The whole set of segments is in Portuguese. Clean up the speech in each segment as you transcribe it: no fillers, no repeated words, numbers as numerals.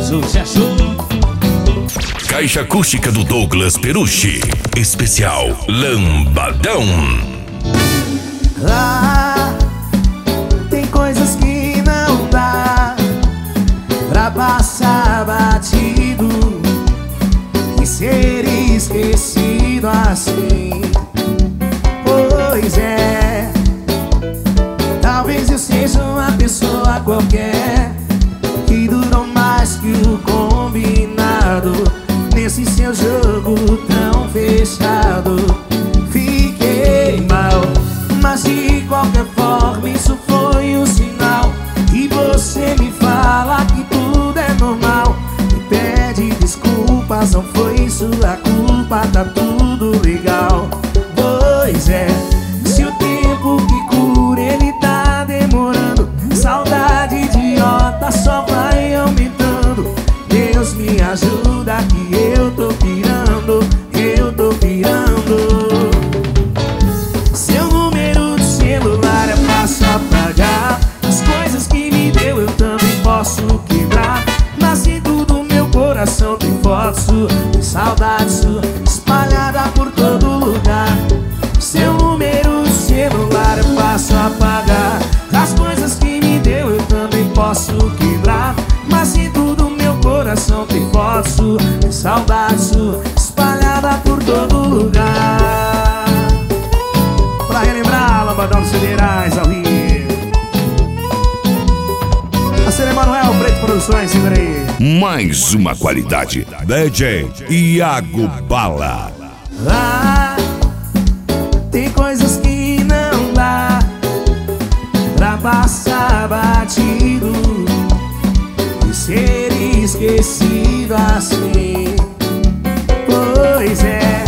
Sucesso. Caixa acústica do Douglas Perucci. Especial Lambadão. Ah, tem coisas que não dá pra passar batido e ser esquecido assim. Pois é, talvez eu seja uma pessoa qualquer que durou mais que o combinado. Nesse seu jogo tão fechado, fiquei mal, mas de qualquer forma isso foi um sinal. E você me fala que tudo é normal, me pede desculpas, não foi sua culpa, tá tudo legal. Pois é, se o tempo que cura ele tá demorando, saudade idiota só vai aumentando. Deus me ajuda que eu tô pirando, eu tô pirando. Seu número de celular é fácil apagar, as coisas que me deu eu também posso quebrar. Mas dentro do meu coração tem fotos suas, tem saudade sua espalhada por todo lugar. Seu número de celular é fácil apagar, as coisas que me deu eu também posso quebrar. Mas dentro do meu coração tem fotos suas, tem saudade sua espalhada por todo lugar. Pra relembrar, Lambadão dos Federais ao vivo. A Ser Emanuel Preto Produções, segura aí. Mais uma qualidade. DJ Iago Bala. Ah, tem coisas que não dá pra passar batido e ser esquecido assim. Pois é,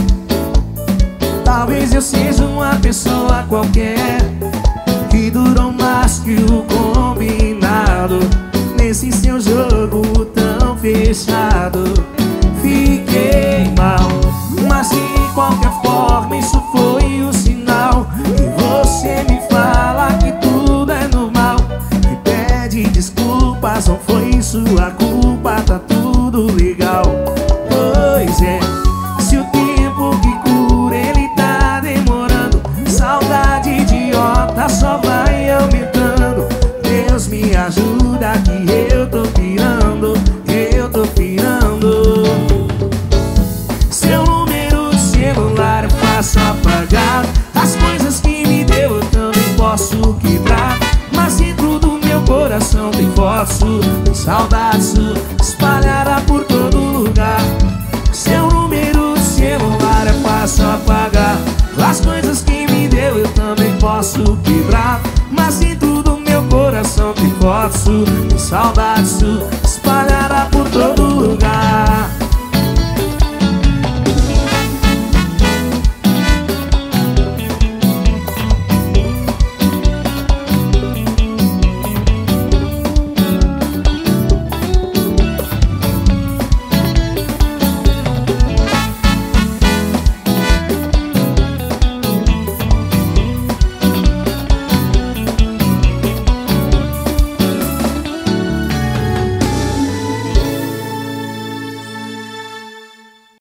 talvez eu seja uma pessoa qualquer que durou mais que o combinado. Nesse seu jogo tão fechado, fiquei mal, mas de qualquer forma isso foi o sinal. E você me fala que tudo é normal, me pede desculpas, não foi sua culpa, tá tudo legal. Pois é, se o tempo que cura ele tá demorando, saudade idiota só vai aumentando. Deus me ajuda que eu tô pirando, eu tô pirando. Seu número de celular é fácil apagar, as coisas que me deu eu também posso quebrar. Mas dentro do meu coração tem fotos suas, tem saudade sua espalhada por todo lugar. Seu número de celular é fácil apagar, as coisas que me deu eu também posso quebrar. Mas dentro do meu coração tem fotos suas, tem saudade